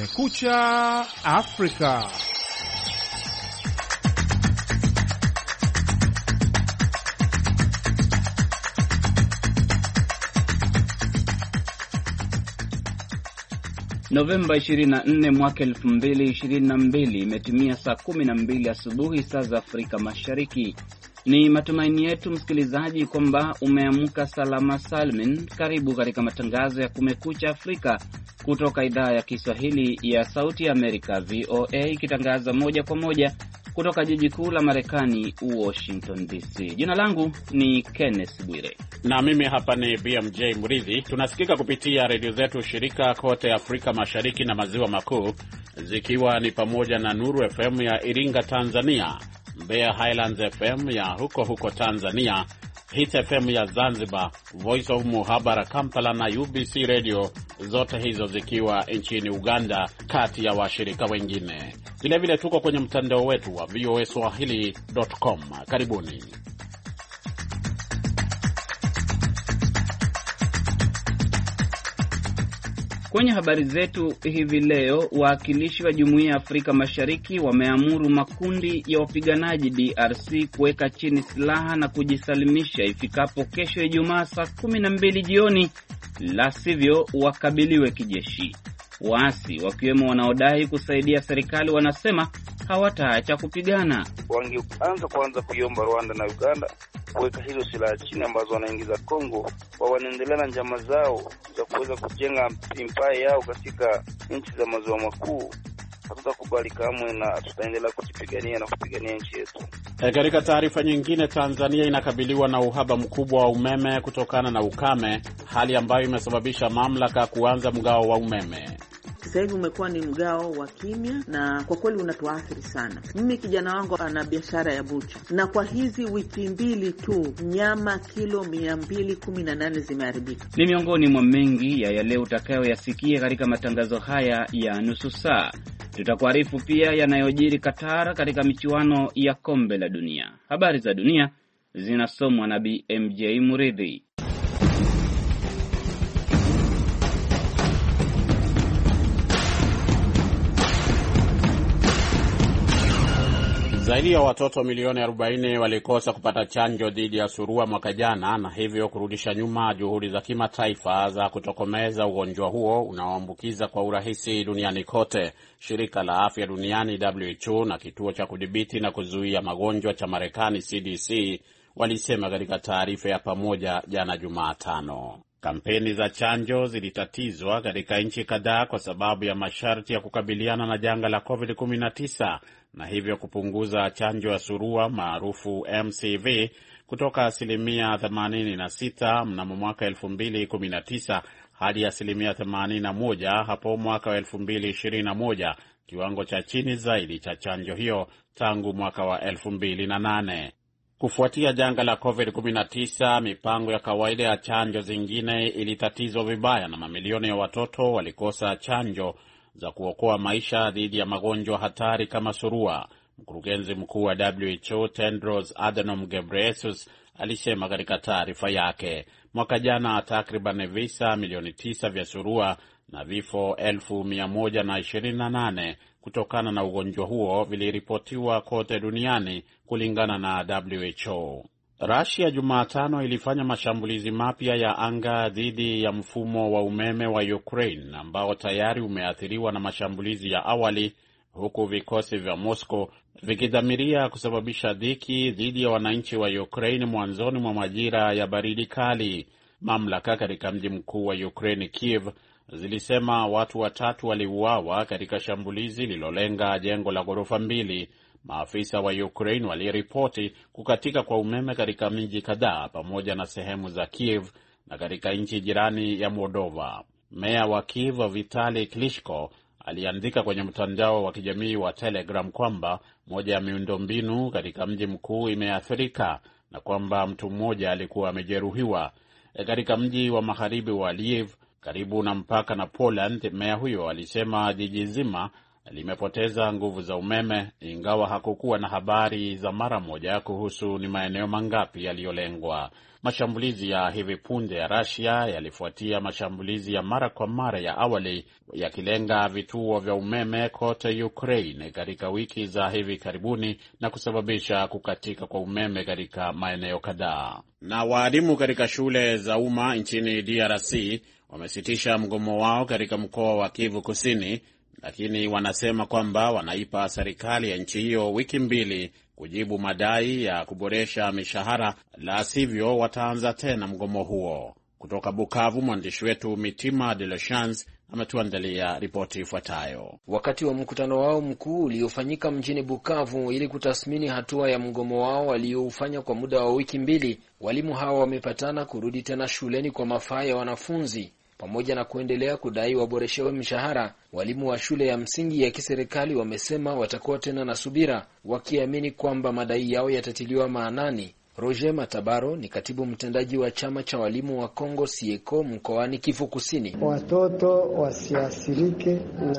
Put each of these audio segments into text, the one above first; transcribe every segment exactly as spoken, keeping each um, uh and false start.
Kumekucha Afrika. Novemba ishirini na nne mwaka elfu mbili ishirini na mbili, imetimia saa kumi na mbili asubuhi saa za Afrika Mashariki. Ni matumaini yetu msikilizaji kwamba umeamka salama salmin. Karibu katika matangazo ya Kumekucha Afrika kutoka idhaa ya Kiswahili ya Sauti ya Amerika V O A, ikitangaza moja kwa moja kutoka jiji kuu la Marekani Washington D C. Jina langu ni Kenneth Bwire na mimi hapa ni B M J Murithi. Tunasikika kupitia redio zetu shirika kote Afrika Mashariki na Maziwa Makuu, zikiwa ni pamoja na Nuru F M ya Iringa Tanzania, Mbeya Highlands F M ya huko huko Tanzania, Hit F M ya Zanzibar, Voice of Muhabara Kampala na U B C Radio, zote hizo zikiwa nchini Uganda, kati ya washirika wengine. Vile vile tuko kwenye mtandao wetu wa V O A Swahili dot com. Karibuni. Kwenye habari zetu hivi leo, wawakilishi wa Jumuiya ya Afrika Mashariki wameamuru makundi ya wapiganaji D R C kuweka chini silaha na kujisalimisha ifikapo kesho Ijumaa saa kumi na mbili jioni, la sivyo wakabiliwe kijeshi. Waasi wakiwemo wanaodai kusaidia serikali wanasema hawataacha kupigana. Wangeanza kwanza kuiomba Rwanda na Uganda kuweka hizo silaha chini ambazo wanaingiza Kongo, wa wanaendelea na njama zao za kuweza kujenga empire yao katika nchi za maziwa makuu. Hatutakubali kamwe na tutaendelea kujipigania na kupigania nchi yetu. E, katika taarifa nyingine, Tanzania inakabiliwa na uhaba mkubwa wa umeme kutokana na ukame, hali ambayo imesababisha mamlaka kuanza mgao wa umeme. Sasa hivi umekuwa ni mgao wa kimya na kwa kweli unatuathiri sana. Mimi kijana wangu ana biashara ya bucha, na kwa hizi wiki mbili tu nyama kilo mia mbili kumi na nane zimeharibika. Ni miongoni mwa mengi ya yale utakayoyasikia katika matangazo haya ya nusu saa. Tutakuarifu pia yanayojiri Qatar katika michuano ya kombe la dunia. Habari za dunia zinasomwa na B M J Murithi. Zaidi ya watoto milioni arobaini walikosa kupata chanjo dhidi ya surua mwaka jana, na hivyo kurudisha nyuma juhudi za kimataifa za kutokomeza ugonjwa huo unaoambukiza kwa urahisi duniani kote. Shirika la Afya Duniani W H O na kituo cha kudhibiti na kuzuia magonjwa cha Marekani C D C walisema katika taarifa ya pamoja jana Jumatano. Kampeni za chanjo zilitatizwa katika nchi kadhaa kwa sababu ya masharti ya kukabiliana na janga la covid kumi na tisa, na hivyo kupunguza chanjo ya surua maarufu M C V kutoka asilimia themanini na sita mnamo mwaka elfu mbili kumi na tisa hadi asilimia themanini na moja hapo mwaka wa elfu mbili ishirini na moja, kiwango cha chini zaidi cha chanjo hiyo tangu mwaka wa elfu mbili na nane. Kufuatia janga la covid kumi na tisa, mipango ya kawaida ya chanjo zingine ilitatizwa vibaya na mamilioni ya watoto walikosa chanjo za kuokoa maisha dhidi ya magonjwa hatari kama surua. Mkurugenzi mkuu wa W H O Tedros Adhanom Ghebreyesus alisema katika taarifa yake, mwaka jana takriban visa milioni tisa vya surua na vifo elfu mia moja na ishirini na nane kutokana na ugonjwa huo viliripotiwa kote duniani kulingana na W H O. Russia Jumatano ilifanya mashambulizi mapya ya anga dhidi ya mfumo wa umeme wa Ukraine ambao tayari umeathiriwa na mashambulizi ya awali, huku vikosi vya Moscow vikidhamiria kusababisha dhiki dhidi ya wananchi wa Ukraine mwanzoni mwa majira ya baridi kali. Mamlaka katika mji mkuu wa Ukraine Kiev zilisema watu watatu waliuawa katika shambulizi lilolenga jengo la ghorofa mbili. Maafisa wa Ukraine waliripoti kukatika kwa umeme katika miji kadhaa pamoja na sehemu za Kiev na katika nchi jirani ya Moldova. Meya wa Kiev Vitali Klitschko aliandika kwenye mtandao wa kijamii wa Telegram kwamba moja ya miundombinu katika mji mkuu imeathirika na kwamba mtu mmoja alikuwa amejeruhiwa. E, katika mji wa magharibi wa Lviv karibu na mpaka na Poland, meya huyo alisema jiji zima limepoteza nguvu za umeme, ingawa hakukuwa na habari za mara moja kuhusu ni maeneo mangapi yaliyolengwa. Mashambulizi ya hivi punde ya Russia yalifuatia mashambulizi ya mara kwa mara ya awali yakilenga vituo vya umeme kote Ukraine katika wiki za hivi karibuni na kusababisha kukatika kwa umeme katika maeneo kadhaa. Na walimu katika shule za umma nchini D R C wamesitisha mgomo wao katika mkoa wa Kivu Kusini, lakini wanasema kwamba wanaipa serikali ya nchi hiyo wiki mbili kujibu madai ya kuboresha mishahara, la sivyo wataanza tena mgomo huo. Kutoka Bukavu, mwandishi wetu Mitima de la Chance ametuandalia ripoti ifuatayo. Wakati wa mkutano wao mkuu uliofanyika mjini Bukavu ili kutathmini hatua ya mgomo wao walioufanya kwa muda wa wiki mbili, walimu hawa wamepatana kurudi tena shuleni kwa mafaa ya wanafunzi. Pamoja na kuendelea kudai waboreshewe mshahara, walimu wa shule ya msingi ya kiserikali wamesema watakuwa tena na subira, wakiamini kwamba madai yao yatatiliwa maanani. Roger Matabaro ni katibu mtendaji wa chama cha walimu wa Kongo Sieko mkoani Kivu Kusini. Watoto wasiasirike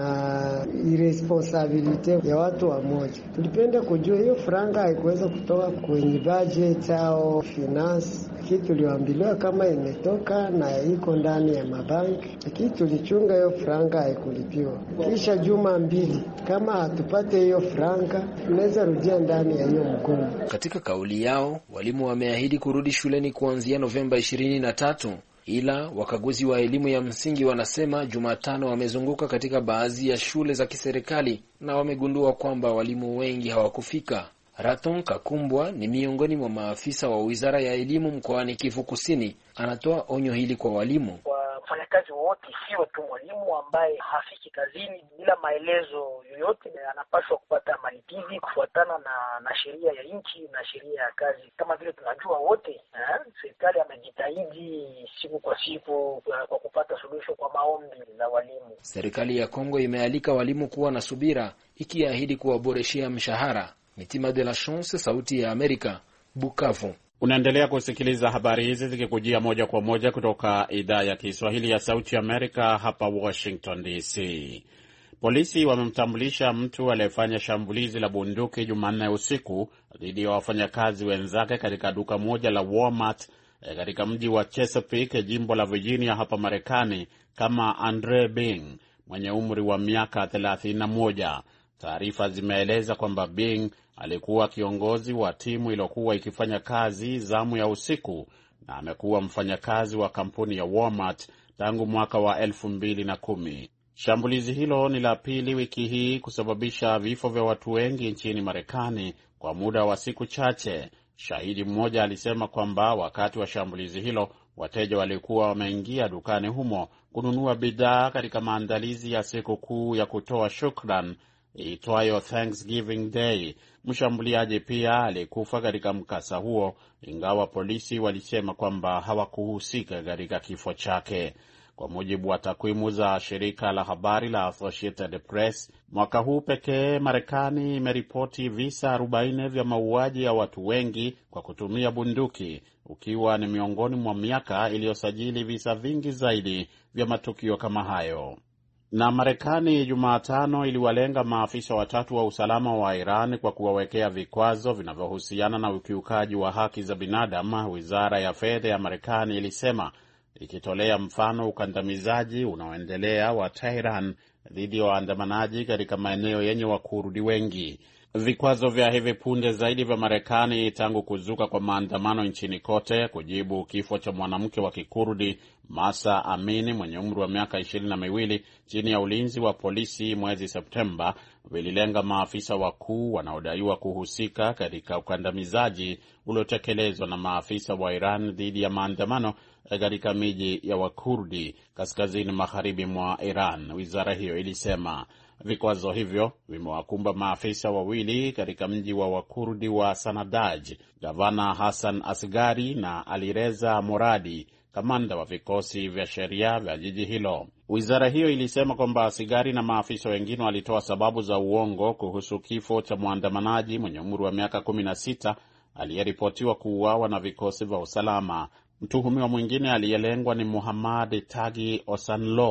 na irresponsibility ya watu wa moja. Tulipenda kujua hiyo franga haikuweza kutoka kwenye budget au finance. Kitu tuliambiliwa kama imetoka na iko ndani ya mabanki. Kitu tulichunga hiyo franga haikulipiwa. Kisha juma mbili kama hatupate hiyo franga tunaweza rudia ndani ya hiyo mgomo. Katika kauli yao, walimu wameahidi kurudi shuleni kuanzia Novemba ishirini na tatu, ila wakaguzi wa elimu ya msingi wanasema Jumatano wamezunguka katika baadhi ya shule za kiserikali na wamegundua kwamba walimu wengi hawakufika. Raton Kakumbwa ni miongoni mwa maafisa wa Wizara ya Elimu mkoani Kivu Kusini. Anatoa onyo hili kwa walimu. Wafanyakazi wote, sio tu mwalimu ambaye hafiki kazini bila maelezo yoyote, anapaswa kupata malipizi kufuatana na na sheria ya nchi na sheria ya kazi. Kama vile tunajua wote, eh, serikali amejitahidi siku kwa siku kwa kupata suluhisho kwa maombi la walimu. Serikali ya Kongo imealika walimu kuwa na subira, ikiahidi kuwaboreshea mshahara. Mitima de la Chance, Sauti ya Amerika, Bukavu. Unaendelea kusikiliza habari hizi zikikujia moja kwa moja kutoka idhaa ya Kiswahili ya Sauti ya Amerika hapa Washington D C. Polisi wamemtambulisha mtu aliyefanya shambulizi la bunduki Jumanne usiku dhidi ya wafanyakazi wenzake katika duka moja la Walmart katika mji wa Chesapeake, jimbo la Virginia hapa Marekani, kama Andre Bing mwenye umri wa miaka thelathini na moja. Taarifa zimeeleza kwamba Bing alikuwa kiongozi wa timu iliyokuwa ikifanya kazi zamu ya usiku na amekuwa mfanyakazi wa kampuni ya Walmart tangu mwaka wa elfu mbili na kumi. Shambulizi hilo ni la pili wiki hii kusababisha vifo vya watu wengi nchini Marekani kwa muda wa siku chache. Shahidi mmoja alisema kwamba wakati wa shambulizi hilo wateja walikuwa wameingia dukani humo kununua bidhaa katika maandalizi ya siku kuu ya kutoa shukran itwayo Thanksgiving Day. Mshambuliaji pia alikufa katika mkasa huo, ingawa polisi walisema kwamba hawakuhusika katika kifo chake. Kwa mujibu wa takwimu za shirika la habari la Associated Press, mwaka huu pekee Marekani imeripoti visa arobaini vya mauaji ya watu wengi kwa kutumia bunduki, ukiwa ni miongoni mwa miaka iliyosajili visa vingi zaidi vya matukio kama hayo. Na Marekani Jumatano iliwalenga maafisa watatu wa usalama wa Iran kwa kuwawekea vikwazo vinavyohusiana na ukiukaji wa haki za binadamu, wizara ya fedha ya Marekani ilisema, ikitolea mfano ukandamizaji unaoendelea wa Tehran dhidi ya waandamanaji katika maeneo yenye Wakurdi wengi. Vikwazo vya hivi punde zaidi vya Marekani tangu kuzuka kwa maandamano nchini kote kujibu kifo cha mwanamke wa Kikurdi Masa Amini mwenye umri wa miaka ishirini na miwili chini ya ulinzi wa polisi mwezi Septemba vililenga maafisa wakuu wanaodaiwa kuhusika katika ukandamizaji uliotekelezwa na maafisa wa Iran dhidi ya maandamano katika miji ya Wakurdi kaskazini magharibi mwa Iran, wizara hiyo ilisema. Vikwazo hivyo vimewakumba maafisa wawili katika mji wa Wakurdi wa Sanadaj, Gavana Hassan Asgari na Alireza Moradi, kamanda wa vikosi vya sheria vya jiji hilo. Wizara hiyo ilisema kwamba Asgari na maafisa wengine walitoa sababu za uongo kuhusu kifo cha mwandamanaji mwenye umri wa miaka kumi na sita aliyeripotiwa kuuawa na vikosi vya usalama. Mtuhumiwa mwingine aliyelengwa ni Muhammad Tagi Osanlo,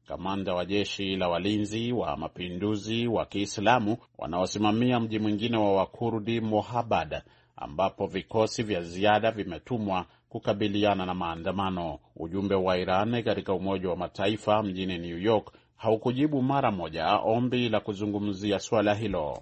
Kamanda wa jeshi la walinzi wa mapinduzi wa Kiislamu wanaosimamia mji mwingine wa Wakurdi Mohabad, ambapo vikosi vya ziada vimetumwa kukabiliana na maandamano. Ujumbe wa Iran katika Umoja wa Mataifa mjini New York haukujibu mara moja ombi la kuzungumzia swala hilo.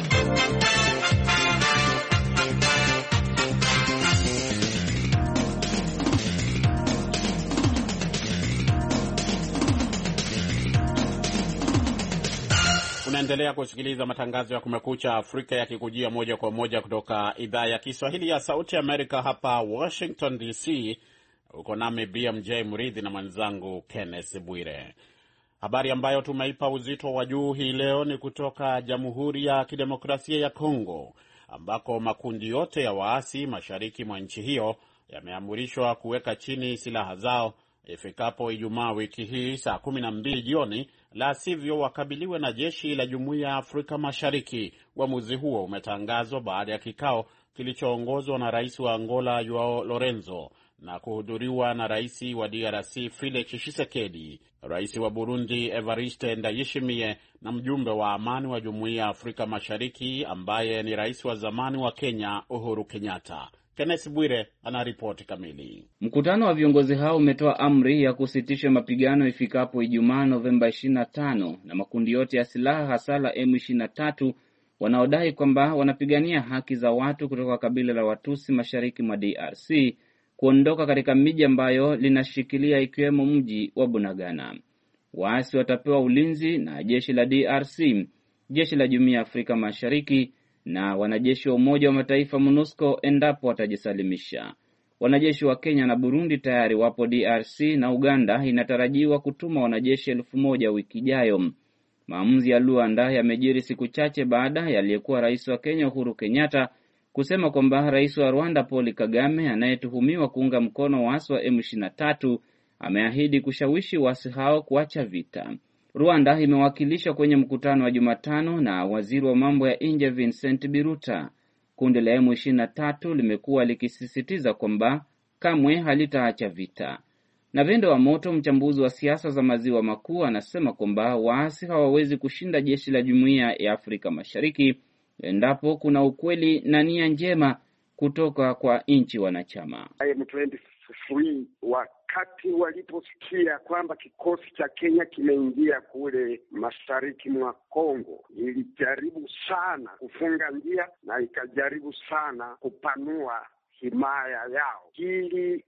Unaendelea kusikiliza matangazo ya Kumekucha Afrika yakikujia moja kwa moja kutoka idhaa ya Kiswahili ya Sauti Amerika hapa Washington D C. Uko nami B M J Murithi na mwenzangu Kenneth Bwire. Habari ambayo tumeipa uzito wa juu hii leo ni kutoka Jamhuri ya Kidemokrasia ya Kongo, ambako makundi yote ya waasi mashariki mwa nchi hiyo yameamrishwa kuweka chini silaha zao ifikapo Ijumaa wiki hii saa kumi na mbili jioni, la sivyo wakabiliwe na jeshi la Jumuiya ya Afrika Mashariki. Uamuzi huo umetangazwa baada ya kikao kilichoongozwa na rais wa Angola Joao Lorenzo na kuhudhuriwa na rais wa D R C Felix Tshisekedi, rais wa Burundi Evariste Ndayishimiye na mjumbe wa amani wa Jumuiya ya Afrika Mashariki ambaye ni rais wa zamani wa Kenya Uhuru Kenyatta. Kenneth Bwire ana ripoti kamili. Mkutano wa viongozi hao umetoa amri ya kusitisha mapigano ifikapo Ijumaa Novemba ishirini na tano na makundi yote ya silaha hasa la M ishirini na tatu wanaodai kwamba wanapigania haki za watu kutoka kabila la Watusi mashariki mwa D R C kuondoka katika miji ambayo linashikilia ikiwemo mji wa Bunagana. Waasi watapewa ulinzi na jeshi la D R C, jeshi la Jumuiya ya Afrika Mashariki na wanajeshi wa Umoja wa Mataifa MONUSCO endapo watajisalimisha. Wanajeshi wa Kenya na Burundi tayari wapo D R C na Uganda inatarajiwa kutuma wanajeshi elfu moja wiki ijayo. Maamuzi ya Luanda yamejiri siku chache baada ya aliyekuwa rais wa Kenya Uhuru Kenyatta kusema kwamba rais wa Rwanda Paul Kagame anayetuhumiwa kuunga mkono waasi wa M ishirini na tatu ameahidi kushawishi waasi hao kuacha vita. Rwanda imewakilishwa kwenye mkutano wa Jumatano na waziri wa mambo ya nje Vincent Biruta. Kundi la M ishirini na tatu limekuwa likisisitiza kwamba kamwe halitaacha vita. Na Vendo wa Moto, mchambuzi wa siasa za maziwa makuu, anasema kwamba waasi hawawezi kushinda jeshi la Jumuiya ya Afrika Mashariki endapo kuna ukweli na nia njema kutoka kwa nchi wanachama. M ishirini na tatu wakati waliposikia kwamba kikosi cha Kenya kimeingia kule mashariki mwa Kongo, ilijaribu sana kufunga njia na ikajaribu sana kupanua himaya yao ili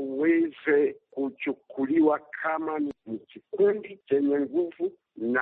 waweze kuchukuliwa kama ni kikundi chenye nguvu na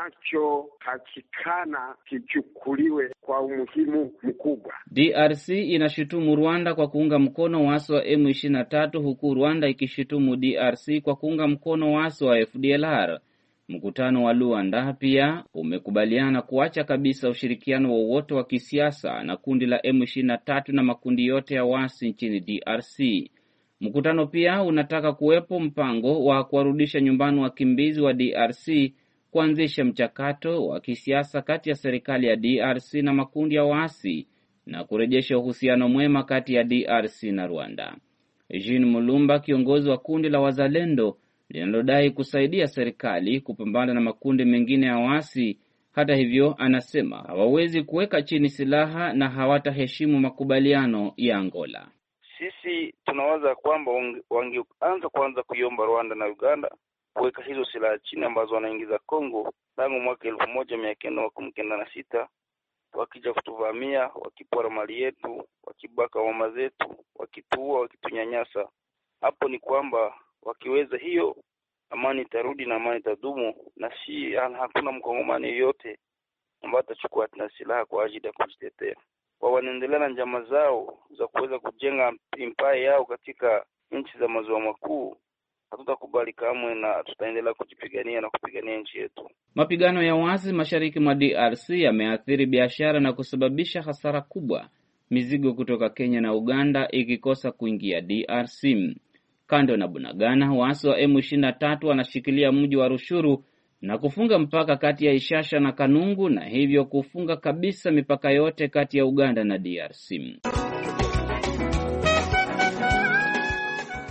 kinachotakikana kichukuliwe kwa umuhimu mkubwa. D R C inashutumu Rwanda kwa kuunga mkono waasi wa M ishirini na tatu huku Rwanda ikishutumu D R C kwa kuunga mkono waasi wa F D L R. Mkutano wa Luanda pia umekubaliana kuacha kabisa ushirikiano wowote wa, wa kisiasa na kundi la M ishirini na tatu na makundi yote ya waasi nchini D R C. Mkutano pia unataka kuwepo mpango wa kuwarudisha nyumbani wakimbizi wa D R C, kuanzisha mchakato wa kisiasa kati ya serikali ya D R C na makundi ya waasi na kurejesha uhusiano mwema kati ya D R C na Rwanda. Jean Mulumba, kiongozi wa kundi la Wazalendo linalodai kusaidia serikali kupambana na makundi mengine ya waasi, hata hivyo anasema hawawezi kuweka chini silaha na hawataheshimu makubaliano ya Angola. Sisi tunawaza kwamba wangeanza kwanza kuiomba Rwanda na Uganda kuweka hizo silaha chini ambazo wanaingiza Kongo tangu mwaka elfu moja mia kenda makumi kenda na sita, wakija kutuvamia, wakipora mali yetu, wakibaka mama zetu, wakituua, wakitunyanyasa. Hapo ni kwamba wakiweza hiyo, amani itarudi na amani itadumu, na si hakuna mkongomani yoyote ambaye atachukua tena silaha kwa ajili ya kujitetea. Kwa wanaendelea na njama zao za kuweza kujenga empire yao katika nchi za maziwa makuu, hatutakubali kamwe na tutaendelea kujipigania na kupigania nchi yetu. Mapigano ya wazi mashariki mwa D R C yameathiri biashara na kusababisha hasara kubwa, mizigo kutoka Kenya na Uganda ikikosa kuingia D R C. Kando na Bunagana, waasi wa M ishirini na tatu wanashikilia mji wa Rushuru na kufunga mpaka kati ya Ishasha na Kanungu na hivyo kufunga kabisa mipaka yote kati ya Uganda na D R C.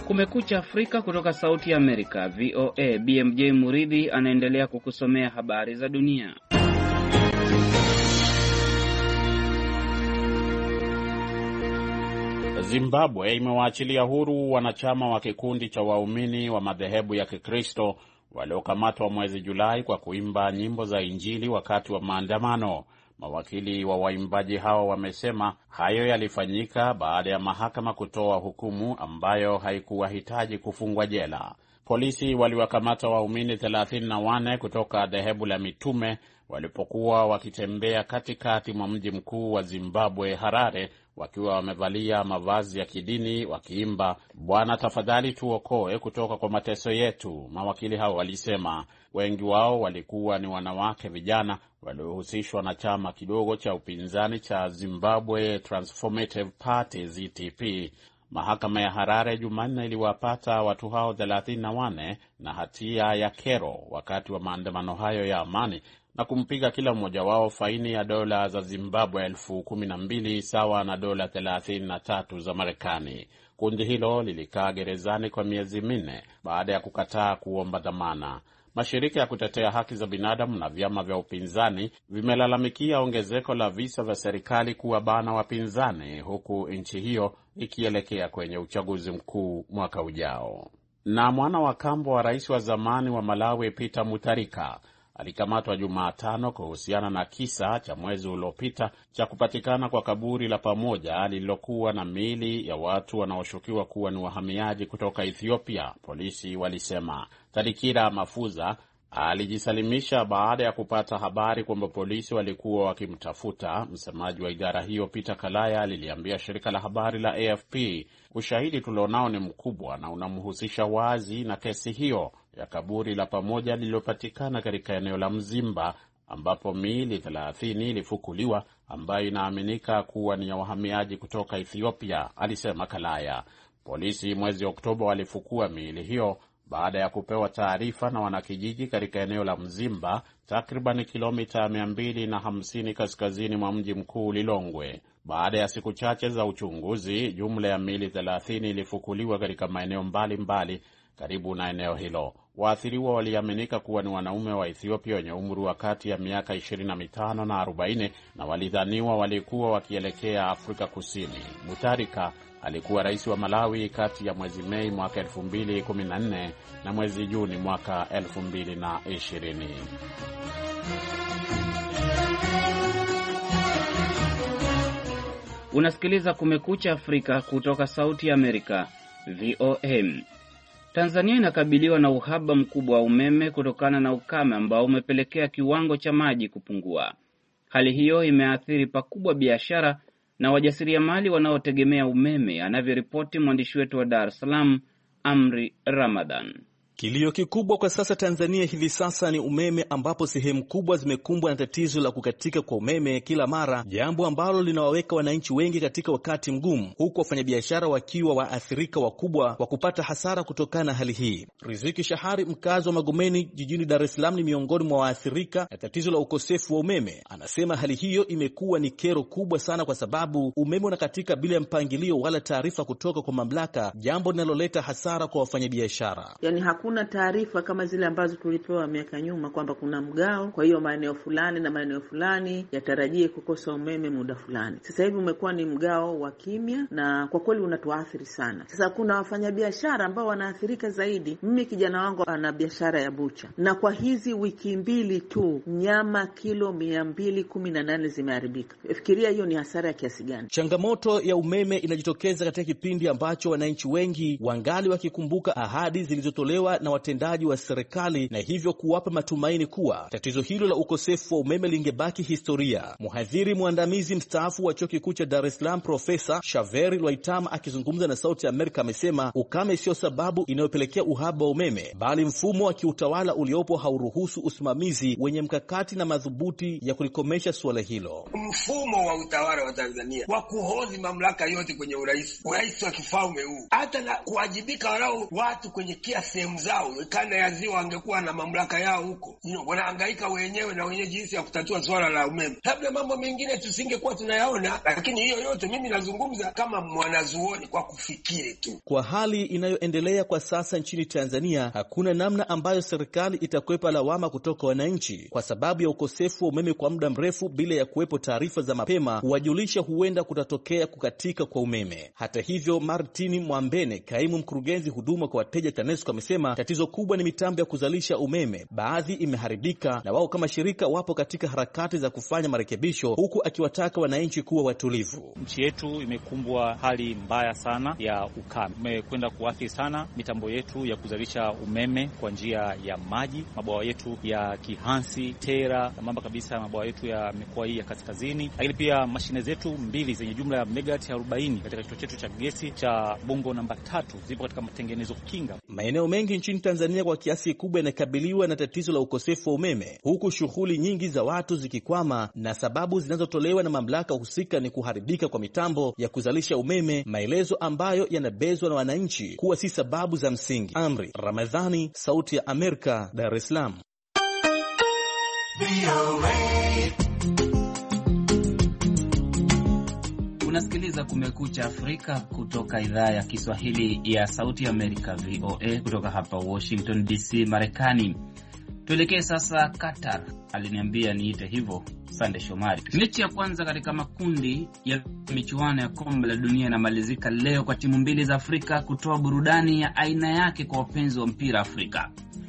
Kumekucha Afrika kutoka Sauti ya Amerika, V O A. B M J Muridhi anaendelea kukusomea habari za dunia. Zimbabwe imewaachilia huru wanachama wa kikundi cha waumini wa madhehebu ya Kikristo waliokamatwa mwezi Julai kwa kuimba nyimbo za Injili wakati wa maandamano. Mawakili wa waimbaji hao wamesema hayo yalifanyika baada ya mahakama kutoa hukumu ambayo haikuwahitaji kufungwa jela. Polisi waliwakamata waumini thelathini na wanne kutoka dhehebu la Mitume walipokuwa wakitembea katikati mwa mji mkuu wa Zimbabwe, Harare, wakiwa wamevalia mavazi ya kidini wakiimba, Bwana tafadhali tuokoe kutoka kwa mateso yetu. Mawakili hao walisema wengi wao walikuwa ni wanawake vijana waliohusishwa na chama kidogo cha upinzani cha Zimbabwe Transformative Party Z T P. Mahakama ya Harare Jumanne iliwapata watu hao thelathini na wanne na hatia ya kero wakati wa maandamano hayo ya amani na kumpiga kila mmoja wao faini ya dola za Zimbabwe elfu kumi na mbili sawa na dola thelathini na tatu za Marekani. Kundi hilo lilikaa gerezani kwa miezi minne baada ya kukataa kuomba dhamana. Mashirika ya kutetea haki za binadamu na vyama vya upinzani vimelalamikia ongezeko la visa vya serikali kuwabana wapinzani, huku nchi hiyo ikielekea kwenye uchaguzi mkuu mwaka ujao. Na mwana wa kambo wa rais wa zamani wa Malawi Peter Mutharika alikamatwa Jumatano kuhusiana na kisa cha mwezi uliopita cha kupatikana kwa kaburi la pamoja lililokuwa na miili ya watu wanaoshukiwa kuwa ni wahamiaji kutoka Ethiopia, polisi walisema. Tharikira Mafuza alijisalimisha baada ya kupata habari kwamba polisi walikuwa wakimtafuta. Msemaji wa idara hiyo Peter Kalaya aliliambia shirika la habari la A F P, ushahidi tulionao ni mkubwa na unamhusisha wazi na kesi hiyo ya kaburi la pamoja lililopatikana katika eneo la Mzimba ambapo miili thelathini ilifukuliwa ambayo inaaminika kuwa ni ya wahamiaji kutoka Ethiopia, alisema Kalaya. Polisi mwezi Oktoba walifukua miili hiyo baada ya kupewa taarifa na wanakijiji katika eneo la Mzimba, takriban kilomita mia mbili na hamsini kaskazini mwa mji mkuu Lilongwe. Baada ya siku chache za uchunguzi, jumla ya miili thelathini ilifukuliwa katika maeneo mbalimbali karibu na eneo hilo. Waathiriwa waliaminika kuwa ni wanaume wa Ethiopia wenye umri wa kati ya miaka ishirini na mitano na arobaini na walidhaniwa walikuwa wakielekea Afrika Kusini. Mutharika alikuwa rais wa Malawi kati ya mwezi Mei mwaka elfu mbili kumi na nne na mwezi Juni mwaka elfu mbili ishirini. Unasikiliza Kumekucha Afrika kutoka Sauti ya Amerika, V O A. Tanzania inakabiliwa na uhaba mkubwa wa umeme kutokana na ukame ambao umepelekea kiwango cha maji kupungua. Hali hiyo imeathiri pakubwa biashara na wajasiriamali wanaotegemea umeme, anavyoripoti mwandishi wetu wa Dar es Salaam, Amri Ramadhan. Kilio kikubwa kwa sasa Tanzania hivi sasa ni umeme, ambapo sehemu kubwa zimekumbwa na tatizo la kukatika kwa umeme kila mara, jambo ambalo linawaweka wananchi wengi katika wakati mgumu, huku wafanyabiashara wakiwa waathirika wakubwa wa kupata hasara kutokana na hali hii. Riziki Shahari, mkazi wa Magomeni jijini Dar es Salaam, ni miongoni mwa waathirika na tatizo la ukosefu wa umeme. Anasema hali hiyo imekuwa ni kero kubwa sana kwa sababu umeme unakatika bila mpangilio wala taarifa kutoka kwa mamlaka, jambo linaloleta hasara kwa wafanyabiashara. Yani kuna taarifa kama zile ambazo tulipewa miaka nyuma kwamba kuna mgao, kwa hiyo maeneo fulani na maeneo fulani yatarajie kukosa umeme muda fulani. Sasa hivi umekuwa ni mgao wa kimya na kwa kweli unatuathiri sana. Sasa kuna wafanyabiashara ambao wanaathirika zaidi. Mimi kijana wangu ana biashara ya bucha, na kwa hizi wiki mbili tu nyama kilo mia mbili kumi na nane zimeharibika. Fikiria hiyo ni hasara ya kiasi gani. Changamoto ya umeme inajitokeza katika kipindi ambacho wananchi wengi wangali wakikumbuka ahadi zilizotolewa na watendaji wa serikali, na hivyo kuwapa matumaini kuwa tatizo hilo la ukosefu wa umeme lingebaki historia. Mhadhiri mwandamizi mstaafu wa Chuo Kikuu cha Dar es Salaam Profesa Shaveri Lwaitama akizungumza na Sauti ya Amerika amesema ukame sio sababu inayopelekea uhaba wa umeme, bali mfumo wa kiutawala uliopo hauruhusu usimamizi wenye mkakati na madhubuti ya kulikomesha suala hilo. Mfumo wa utawala wa Tanzania wa kuhodhi mamlaka yote kwenye urais, urais wa kifalme huu, hata na kuwajibika walao watu kwenye kia sehemu zao, kanda ya ziwa wangekuwa na mamlaka yao huko. You know, wanahangaika wenyewe na wenyewe jinsi ya kutatua swala la umeme. Labda mambo mengine tusingekuwa tunayaona, lakini hiyo yote mimi nazungumza kama mwanazuoni kwa kufikiri tu. Kwa hali inayoendelea kwa sasa nchini Tanzania, hakuna namna ambayo serikali itakwepa lawama kutoka wananchi kwa sababu ya ukosefu wa umeme kwa muda mrefu bila ya kuwepo taarifa za mapema huwajulisha huenda kutatokea kukatika kwa umeme. Hata hivyo, Martin Mwambene, kaimu mkurugenzi huduma kwa wateja TANESCO, amesema tatizo kubwa ni mitambo ya kuzalisha umeme. Baadhi imeharibika na wao kama shirika wapo katika harakati za kufanya marekebisho, huku akiwataka wananchi kuwa watulivu. Nchi yetu imekumbwa hali mbaya sana ya ukame. Umekwenda kuathiri sana mitambo yetu ya kuzalisha umeme kwa njia ya maji. Mabwawa yetu ya Kihansi, Tera na mambo kabisa mabwawa yetu ya mikoa hii ya kaskazini. Lakini pia mashine zetu mbili zenye jumla ya megawati arobaini katika kituo chetu cha gesi cha Bongo namba tatu zipo katika matengenezo kinga. Maeneo mengi nchini Tanzania kwa kiasi kikubwa yanakabiliwa na tatizo la ukosefu wa umeme, huku shughuli nyingi za watu zikikwama, na sababu zinazotolewa na mamlaka husika ni kuharibika kwa mitambo ya kuzalisha umeme, maelezo ambayo yanabezwa na wananchi kuwa si sababu za msingi. Amri Ramadhani, Sauti ya Amerika, Dar es Salaam. Unasikiliza Kumekucha Afrika kutoka idhaa ya Kiswahili ya Sauti ya Amerika, V O A, kutoka hapa Washington D C, Marekani. Tuelekee sasa Qatar. Aliniambia niite hivyo Sande Shomari. Mechi ya kwanza katika makundi ya michuano ya kombe la dunia inamalizika leo kwa timu mbili za Afrika kutoa burudani ya aina yake kwa wapenzi wa mpira Afrika.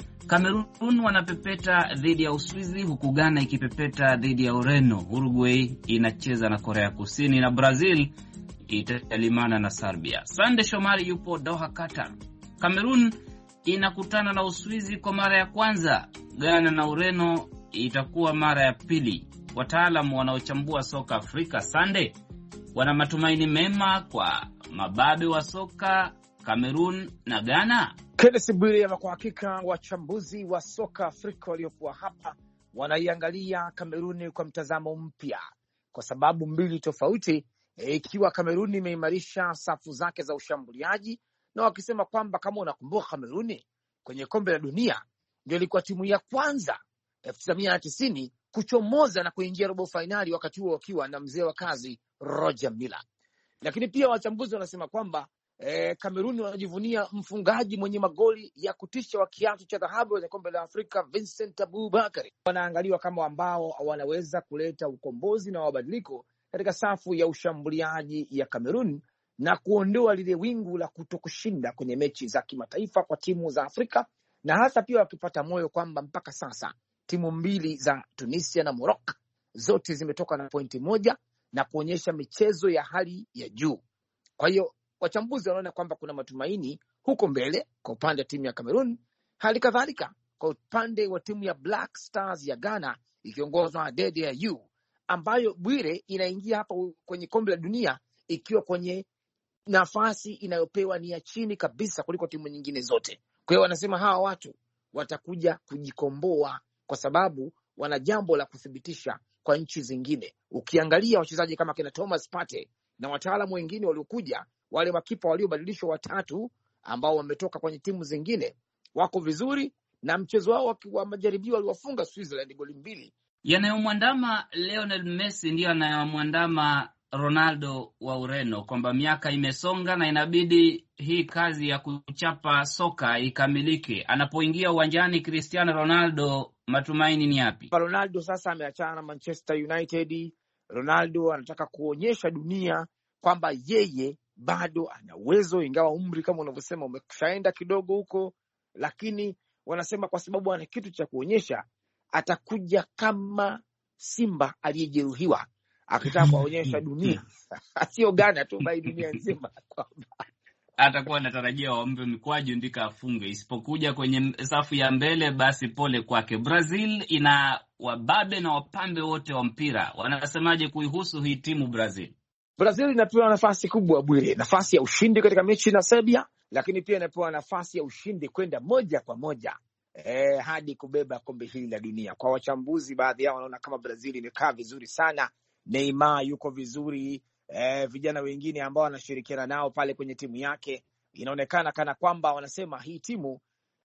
Kamerun wanapepeta dhidi ya Uswizi, huku Ghana ikipepeta dhidi ya Ureno. Uruguay inacheza na Korea Kusini na Brazil italimana na Serbia. Sande Shomari yupo Doha, Qatar. Kamerun inakutana na Uswizi kwa mara ya kwanza. Ghana na Ureno itakuwa mara ya pili. Wataalamu wanaochambua soka Afrika, Sande, wana matumaini mema kwa mababe wa soka Kamerun na Ghana. Kenneth Bwire, ama kwa hakika wachambuzi wa soka Afrika waliokuwa hapa wanaiangalia Kameruni kwa mtazamo mpya kwa sababu mbili tofauti, ikiwa Kameruni imeimarisha safu zake za ushambuliaji, na wakisema kwamba kama unakumbuka Kameruni kwenye kombe la dunia ndio ilikuwa timu ya kwanza elfu tisa mia tisini kuchomoza na kuingia robo finali, wakati huo wakiwa na mzee wa kazi Roger Milla. Lakini pia wachambuzi wanasema kwamba E, Kameruni wanajivunia mfungaji mwenye magoli ya kutisha wa kiatu cha dhahabu kwenye kombe la Afrika, Vincent Aboubakar. Wanaangaliwa kama ambao wanaweza kuleta ukombozi na mabadiliko katika safu ya ushambuliaji ya Kameruni na kuondoa lile wingu la kutokushinda kwenye mechi za kimataifa kwa timu za Afrika, na hasa pia wakipata moyo kwamba mpaka sasa timu mbili za Tunisia na Morocco zote zimetoka na pointi moja na kuonyesha michezo ya hali ya juu. Kwa hiyo wachambuzi wanaona kwamba kuna matumaini huko mbele kwa upande wa timu ya Cameroon, hali kadhalika kwa upande wa timu ya Black Stars ya Ghana ikiongozwa na Dede Ayew, ambayo Bwire inaingia hapa kwenye kombe la dunia ikiwa kwenye nafasi inayopewa ni ya chini kabisa kuliko timu nyingine zote. Kwa hiyo wanasema hawa watu watakuja kujikomboa kwa sababu wana jambo la kuthibitisha kwa nchi zingine. Ukiangalia wachezaji kama kina Thomas Partey na wataalamu wengine waliokuja, wale makipa waliobadilishwa watatu ambao wametoka kwenye timu zingine wako vizuri, na mchezo wao wa majaribio waliwafunga Switzerland goli mbili. Yanayomwandama Lionel Messi ndio yanayomwandama Ronaldo wa Ureno, kwamba miaka imesonga na inabidi hii kazi ya kuchapa soka ikamilike. Anapoingia uwanjani Cristiano Ronaldo, matumaini ni yapi? Ronaldo sasa ameachana na Manchester United. Ronaldo anataka kuonyesha dunia kwamba yeye bado ana uwezo, ingawa umri kama unavyosema umeshaenda kidogo huko, lakini wanasema kwa sababu ana kitu cha kuonyesha, atakuja kama simba aliyejeruhiwa akitaka kuonyesha dunia sio Ghana tu bali dunia nzima kwamba atakuwa anatarajia wampe mikwaju ndika afunge. Isipokuja kwenye safu ya mbele, basi pole kwake. Brazil ina wababe na wapambe wote wa mpira. Wanasemaje kuihusu hii timu Brazil? Brazil inapewa nafasi kubwa Bwire, nafasi ya ushindi katika mechi na Serbia, lakini pia inapewa nafasi ya ushindi kwenda moja kwa moja eh, hadi kubeba kombe hili la dunia. Kwa wachambuzi, baadhi yao wanaona kama Brazil imekaa vizuri sana. Neymar yuko vizuri, eh, vijana wengine ambao wanashirikiana nao pale kwenye timu yake, inaonekana kana kwamba wanasema hii timu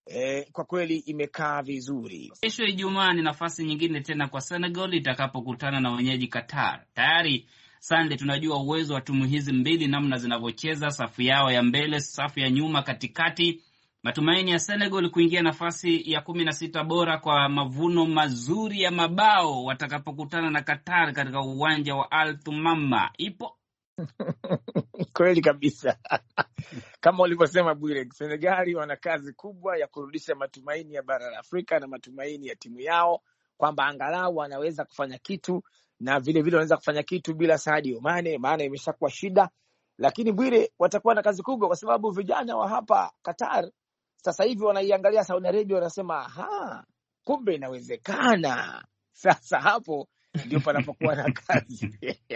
eh, kwa kweli imekaa vizuri. Kesho Ijumaa ni nafasi nyingine tena kwa Senegal itakapokutana na wenyeji Qatar. Tayari Sande, tunajua uwezo wa timu hizi mbili, namna zinavyocheza, safu yao ya mbele, safu ya nyuma, katikati. Matumaini ya Senegal kuingia nafasi ya kumi na sita bora kwa mavuno mazuri ya mabao watakapokutana na Qatar katika uwanja wa Al Thumama ipo. Kweli kabisa. Kama ulivyosema Bwire, Senegali wana kazi kubwa ya kurudisha matumaini ya bara la Afrika na matumaini ya timu yao kwamba angalau wanaweza kufanya kitu, na vile vile wanaweza kufanya kitu bila Sadio Mane, maana imeshakuwa shida. Lakini Bwire, watakuwa na kazi kubwa kwa sababu vijana wa hapa Qatar sasa hivi wanaiangalia Saudi Arabia, wanasema aha, kumbe inawezekana. Sasa hapo ndio panapokuwa na kazi.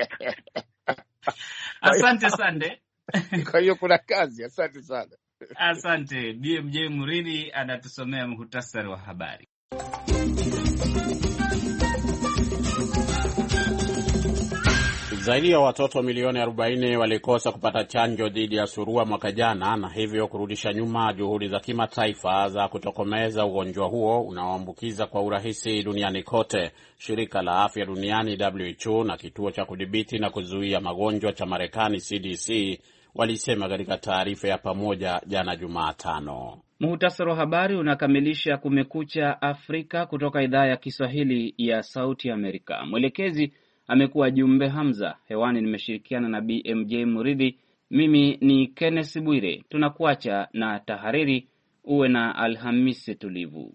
Asante Sande. Kwa hiyo kuna kazi. Asante sana. Asante. B M J Muridi anatusomea muhtasari wa habari. Zaidi ya watoto milioni arobaini walikosa kupata chanjo dhidi ya surua mwaka jana, na hivyo kurudisha nyuma juhudi za kimataifa za kutokomeza ugonjwa huo unaoambukiza kwa urahisi duniani kote. Shirika la Afya Duniani W H O na kituo cha kudhibiti na kuzuia magonjwa cha Marekani C D C walisema katika taarifa ya pamoja jana Jumatano. Muhtasari wa habari unakamilisha Kumekucha Afrika kutoka idhaa ya Kiswahili ya Sauti Amerika. Mwelekezi amekuwa Jumbe Hamza. Hewani nimeshirikiana na B M J Muridhi. Mimi ni Kenneth Bwire. Tunakuacha na tahariri. Uwe na Alhamisi tulivu.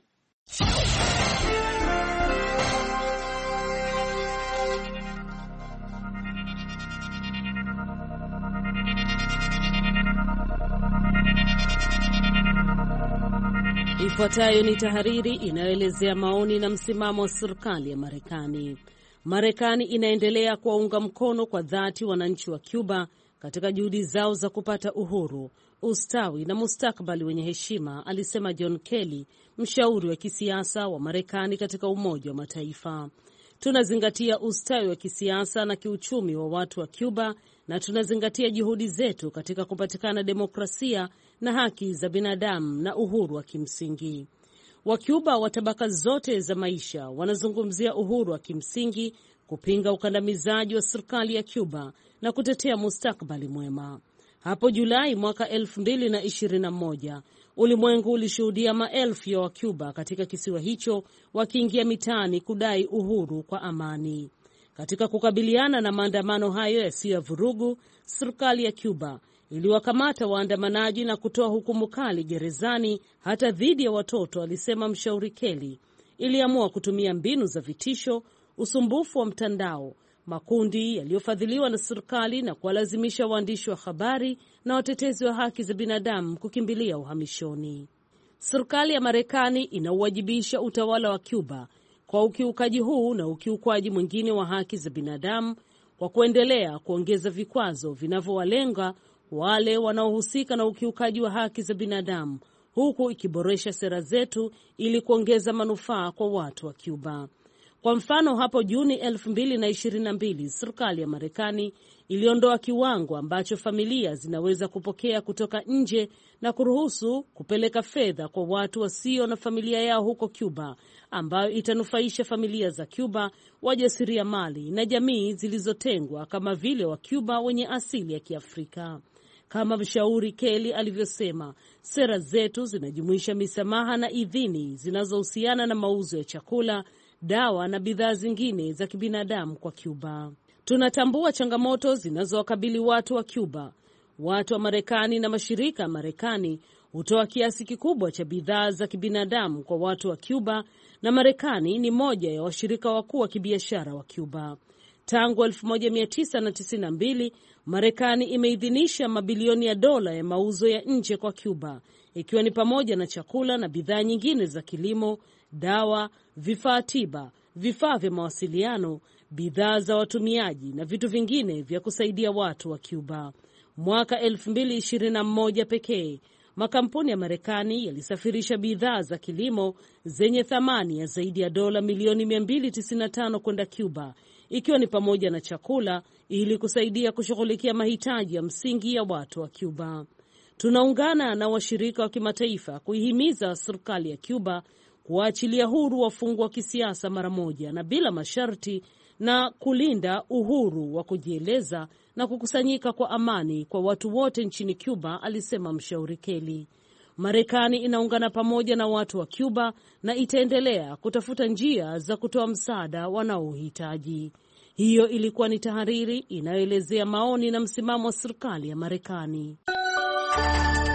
Ifuatayo ni tahariri inayoelezea maoni na msimamo wa serikali ya Marekani. Marekani inaendelea kuwaunga mkono kwa dhati wananchi wa Cuba katika juhudi zao za kupata uhuru, ustawi na mustakabali wenye heshima, alisema John Kelly, mshauri wa kisiasa wa Marekani katika Umoja wa Mataifa. Tunazingatia ustawi wa kisiasa na kiuchumi wa watu wa Cuba na tunazingatia juhudi zetu katika kupatikana demokrasia na haki za binadamu na uhuru wa kimsingi. Wacuba wa tabaka zote za maisha wanazungumzia uhuru wa kimsingi, kupinga ukandamizaji wa serikali ya Cuba na kutetea mustakabali mwema. Hapo Julai mwaka elfu mbili na ishirini na moja, ulimwengu ulishuhudia maelfu ya Wacuba katika kisiwa hicho wakiingia mitaani kudai uhuru kwa amani. Katika kukabiliana na maandamano hayo yasiyo ya vurugu, serikali ya Cuba iliwakamata waandamanaji na kutoa hukumu kali gerezani hata dhidi ya watoto, alisema mshauri Kelly. Iliamua kutumia mbinu za vitisho, usumbufu wa mtandao, makundi yaliyofadhiliwa na serikali na kuwalazimisha waandishi wa habari na watetezi wa haki za binadamu kukimbilia uhamishoni. Serikali ya Marekani inauwajibisha utawala wa Cuba kwa ukiukaji huu na ukiukwaji mwingine wa haki za binadamu kwa kuendelea kuongeza vikwazo vinavyowalenga wale wanaohusika na ukiukaji wa haki za binadamu, huku ikiboresha sera zetu ili kuongeza manufaa kwa watu wa Cuba. Kwa mfano, hapo Juni elfu mbili na ishirini na mbili, serikali ya Marekani iliondoa kiwango ambacho familia zinaweza kupokea kutoka nje na kuruhusu kupeleka fedha kwa watu wasio na familia yao huko Cuba, ambayo itanufaisha familia za Cuba, wajasiriamali na jamii zilizotengwa kama vile wa Cuba wenye asili ya Kiafrika. Kama mshauri Kelly alivyosema, sera zetu zinajumuisha misamaha na idhini zinazohusiana na mauzo ya chakula, dawa na bidhaa zingine za kibinadamu kwa Cuba. Tunatambua changamoto zinazowakabili watu wa Cuba. Watu wa Marekani na mashirika ya Marekani hutoa kiasi kikubwa cha bidhaa za kibinadamu kwa watu wa Cuba, na Marekani ni moja ya washirika wakuu wa kibiashara wa Cuba. Tangu elfu moja mia tisa tisini na mbili, Marekani imeidhinisha mabilioni ya dola ya mauzo ya nje kwa Cuba, ikiwa ni pamoja na chakula na bidhaa nyingine za kilimo, dawa, vifaa tiba, vifaa vya mawasiliano, bidhaa za watumiaji na vitu vingine vya kusaidia watu wa Cuba. Mwaka elfu mbili ishirini na moja pekee, makampuni ya Marekani yalisafirisha bidhaa za kilimo zenye thamani ya zaidi ya dola milioni mia mbili tisini na tano kwenda Cuba, ikiwa ni pamoja na chakula ili kusaidia kushughulikia mahitaji ya msingi ya watu wa Cuba. Tunaungana na washirika wa kimataifa kuihimiza serikali ya Cuba kuwaachilia huru wafungwa wa kisiasa mara moja na bila masharti na kulinda uhuru wa kujieleza na kukusanyika kwa amani kwa watu wote nchini Cuba, alisema mshauri Kelly. Marekani inaungana pamoja na watu wa Cuba na itaendelea kutafuta njia za kutoa msaada wanaohitaji. Hiyo ilikuwa ni tahariri inayoelezea maoni na msimamo wa serikali ya Marekani.